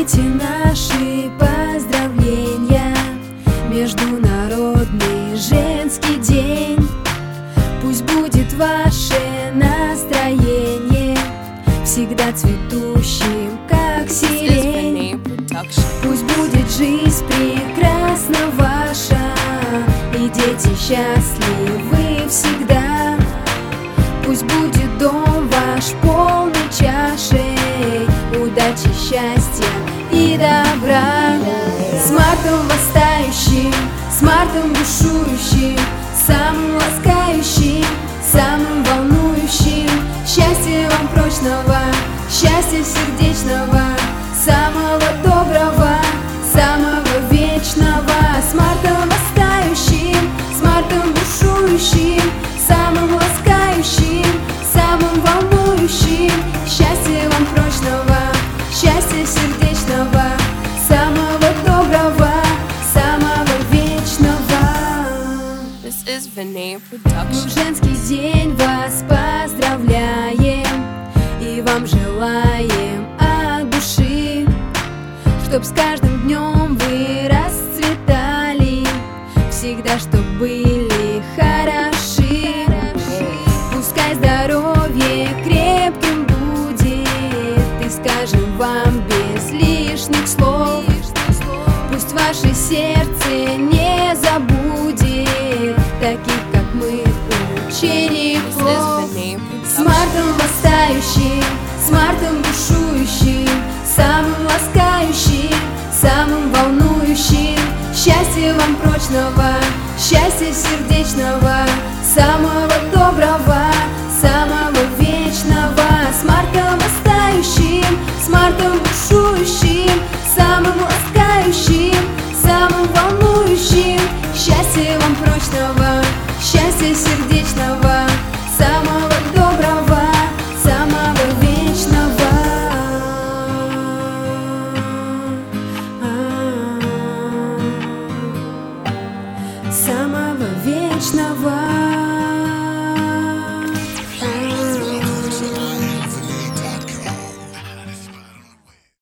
Примите наши поздравления, Международный женский день. Пусть будет ваше настроение всегда цветущим, как сирень. Пусть будет жизнь прекрасна ваша, и дети счастливы всегда. Пусть будет дом ваш полный чашей удачи, счастья и добра. С мартом восстающим, с мартом бушующим, самым ласкающим, самым волнующим. Счастья вам прочного, счастья сердечного, самого доброго, самого вечного. С мартом восстающим, с мартом бушующим, самым ласкающим, самым волнующим. Счастья вам прочного, счастья сердечного, самого доброго, самого вечного. В женский день вас поздравляем и вам желаем от души, чтоб с каждым днем вы расцветали, всегда чтоб были хороши. Пускай здоровье крепким будет, и скажем вам без лишних слов. Пусть ваше сердце не забудет таких, как мы, учеников. С мартом восстающим, с мартом бушующим, самым ласкающим, самым волнующим. Счастья вам прочного, счастья сердечного, самого доброго, самого вечного. С мартом восстающим, с мартом бушующим, самым ласкающим, самым волнующим. Счастья вам прочного, счастья сердечного,